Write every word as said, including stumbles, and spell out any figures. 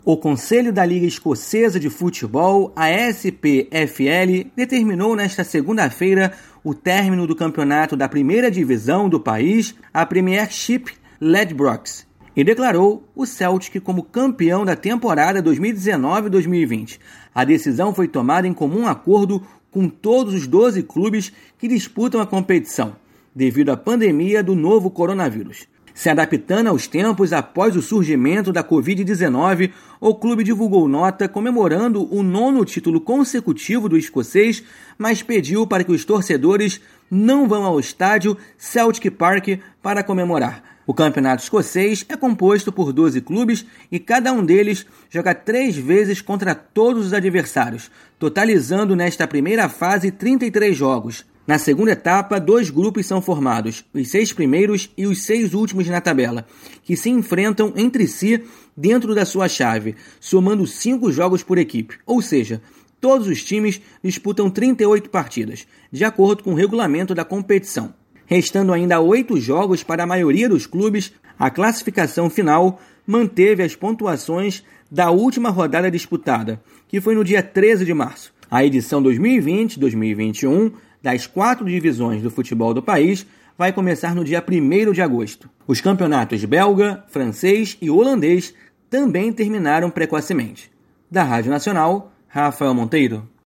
O Conselho da Liga Escocesa de Futebol, a S P F L, determinou nesta segunda-feira o término do campeonato da primeira divisão do país, a Premiership Ladbrokes, e declarou o Celtic como campeão da temporada dois mil e dezenove dois mil e vinte. A decisão foi tomada em comum acordo com todos os doze clubes que disputam a competição, devido à pandemia do novo coronavírus. Se adaptando aos tempos após o surgimento da covid dezenove, o clube divulgou nota comemorando o nono título consecutivo do escocês, mas pediu para que os torcedores não vão ao estádio Celtic Park para comemorar. O campeonato escocês é composto por doze clubes e cada um deles joga três vezes contra todos os adversários, totalizando nesta primeira fase trinta e três jogos. Na segunda etapa, dois grupos são formados, os seis primeiros e os seis últimos na tabela, que se enfrentam entre si dentro da sua chave, somando cinco jogos por equipe, ou seja, todos os times disputam trinta e oito partidas, de acordo com o regulamento da competição. Restando ainda oito jogos para a maioria dos clubes, a classificação final manteve as pontuações da última rodada disputada, que foi no dia treze de março. A edição dois mil e vinte dois mil e vinte e um das quatro divisões do futebol do país vai começar no dia primeiro de agosto. Os campeonatos belga, francês e holandês também terminaram precocemente. Da Rádio Nacional, Rafael Monteiro.